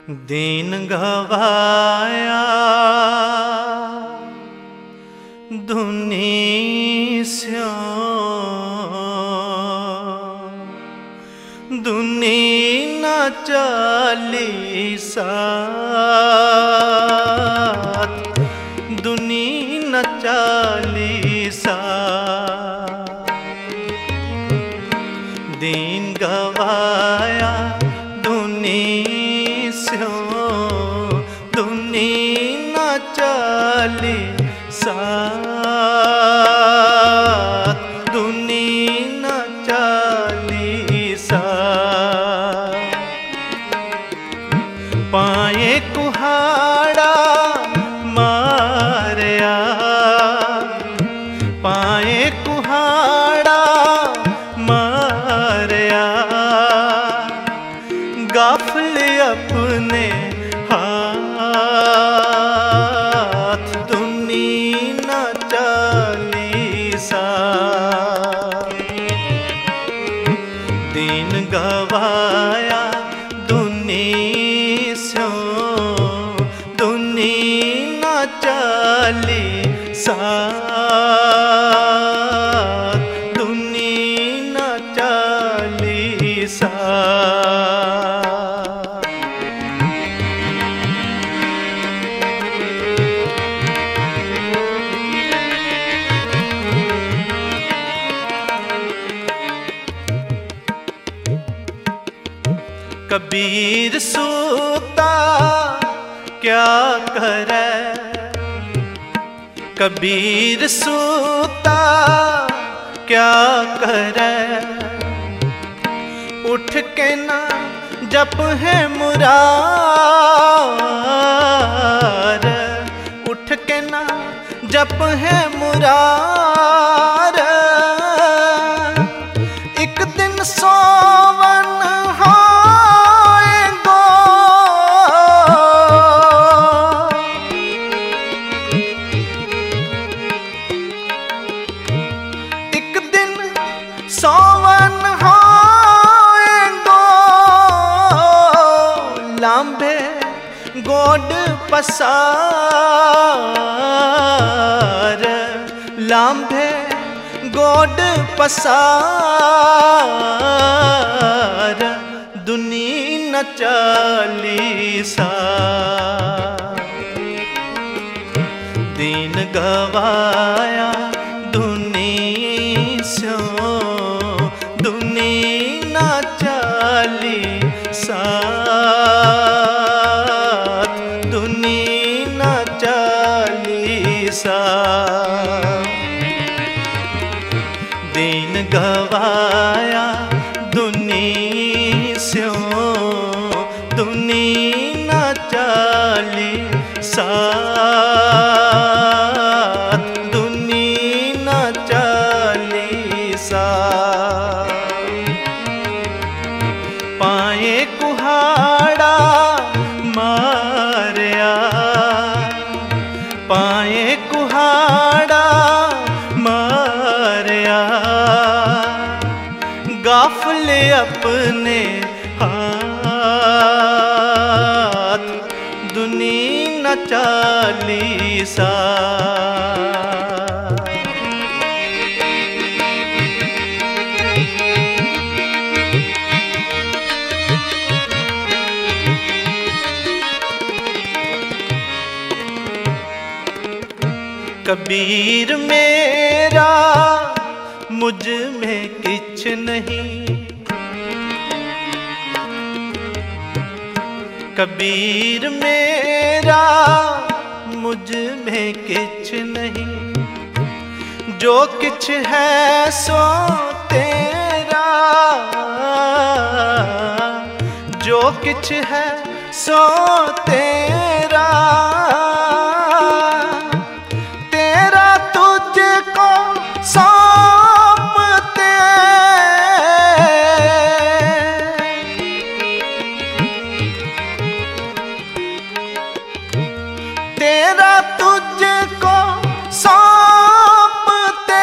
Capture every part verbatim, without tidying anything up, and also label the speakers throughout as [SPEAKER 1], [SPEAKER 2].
[SPEAKER 1] दीन गवाया धुनी स्यो धुनी न चालीसा धुनी न चालीसा दीन गवाया धुनी स्यो धुनी न चालीसा धुनी न चालीसा पाए कुहाड़ा मारया पाए कुहाड़ा मारया गाफिल अपने हाथ धुनी न चालीसा दीन गवाया धुनी स्यो धुनी न चालीसा धुनी न चालीसा कबीर सूता क्या करे कबीर सूता क्या करे उठ के ना जप है मुरार उठ के ना जप है मुरार एक दिन सोवन सोवन होएगो लांबे गोड पसार लांबे गोड पसार दुनी न चालीसा दीन गवाया धुनी स्यो धुनी न चालीसा धुनी न चालीसा दीन गवाया धुनी स्यो धुनी न चालीसा धुनी न चालीसा पाए कुहाड़ा मारया पाए कुहाड़ा मारया गाफिल अपने हाथ धुनी न चालीसा कबीर मेरा मुझ में किछ नहीं कबीर मेरा मुझ में किछ नहीं जो किछ है सो तेरा जो किछ है सो तेरा सौंपते तेरा तुझको सौंपते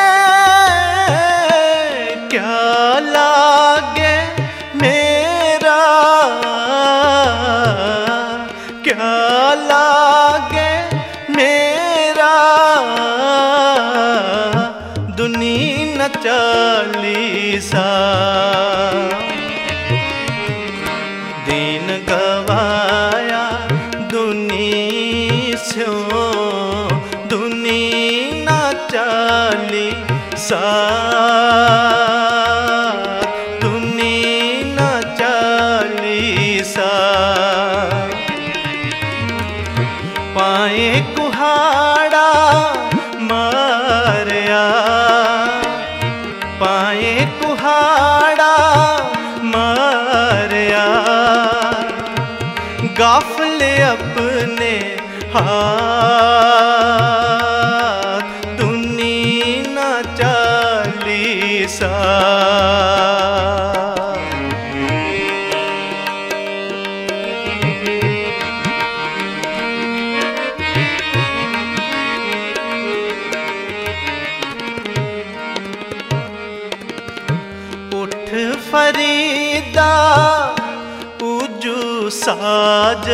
[SPEAKER 1] क्या लागे मेरा दीन गवाया दुनी स्यो दुनी ना चाली सा दुनी ना चाली सा पाए कुहाड़ा मारया पाए कुहाड़ा मारया गाफले अपने हाथ दुनी ना चालीसा उठ फरीदा पूजू साज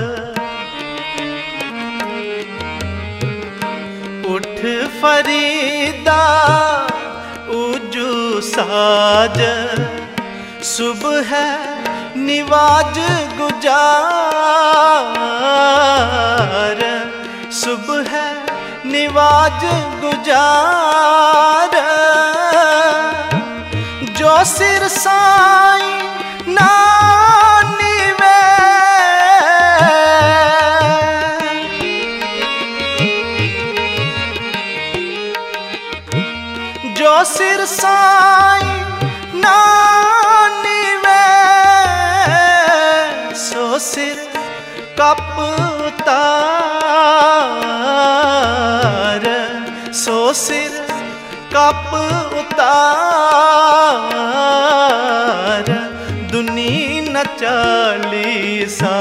[SPEAKER 1] उठ फरीदा पूजू साज सुबह निवाज गुजार सुबह निवाज गुजार जो सिर साई नानी वे जो सिर साई नानी वे सो सिर कप उतार सो सिर कप उतार दुनी न चालीसा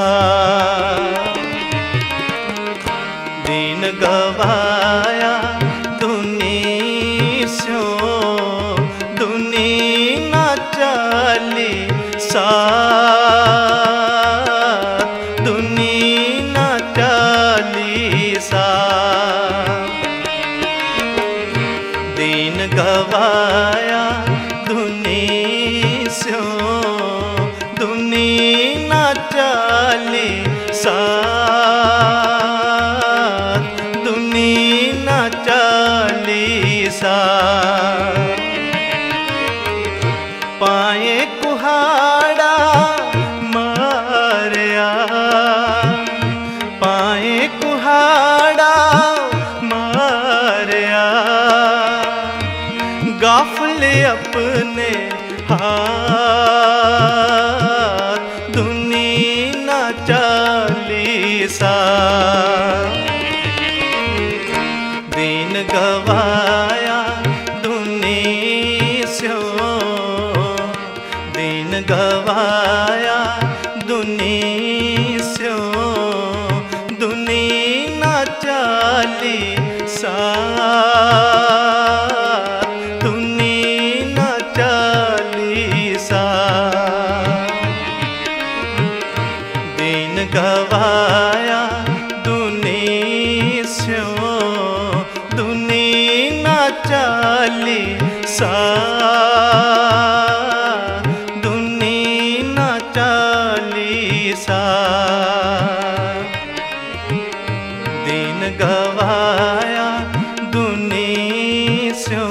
[SPEAKER 1] दीन गवाया दुनी स्यो दुनी न चालीसा दुनी न चालीसा दीन गवाया दुनी स्यो दुनी ना चालीसा दुनी ना चालीसा पाए कुहाड़ा मारया पाए कुहाड़ा मारया गाफले अपने हाथ दुनी ना चालीसा दीन गवाया दुनी स्यो दीन गवाया दुनी स्यो दुनी ना चालीसा दीन गवाया दुनी स्यो दुनी ना चालीसा दुनी ना चालीसा दीन गवाया दुनी स्यो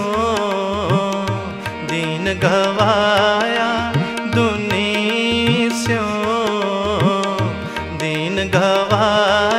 [SPEAKER 1] दीन गवाया दुनी स्यो दीन गवाया